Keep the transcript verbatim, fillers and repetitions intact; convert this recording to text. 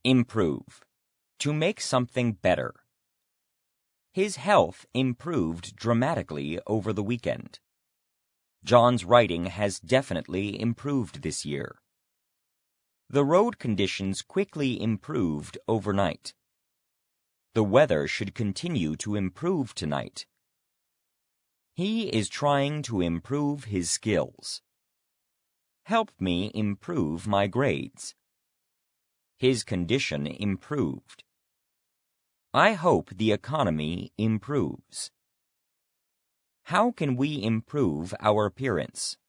Improve. To make something better. His health improved dramatically over the weekend. John's writing has definitely improved this year. The road conditions quickly improved overnight. The weather should continue to improve tonight. He is trying to improve his skills. Help me improve my grades. His condition improved. I hope the economy improves. How can we improve our appearance?